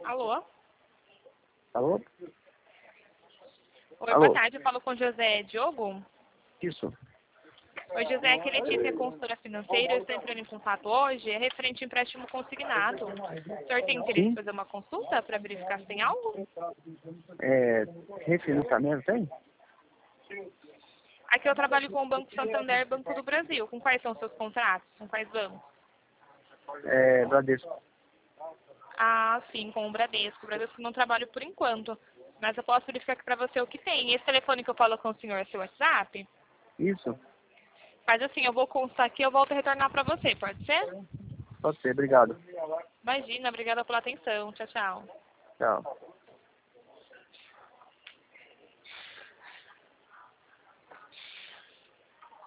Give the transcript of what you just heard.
Alô? Alô? Oi, Alô? boa tarde. Eu falo com José Diogo. Isso. Oi, José, aqui é Letícia, consultora financeira. Eu estou entrando em contato hoje. É referente ao empréstimo consignado. O senhor tem interesse em Sim. fazer uma consulta para verificar se tem algo? Refinanciamento tem? Aqui eu trabalho com o Banco Santander e Banco do Brasil. Com quais são os seus contratos? Com quais bancos? Bradesco. Ah, sim, com o Bradesco. O Bradesco não trabalho por enquanto. Mas eu posso verificar aqui para você o que tem. Esse telefone que eu falo com o senhor é seu WhatsApp? Isso. Mas assim, eu vou constar aqui e eu volto a retornar para você, pode ser? Pode ser, obrigado. Imagina, obrigada pela atenção. Tchau, tchau. Tchau.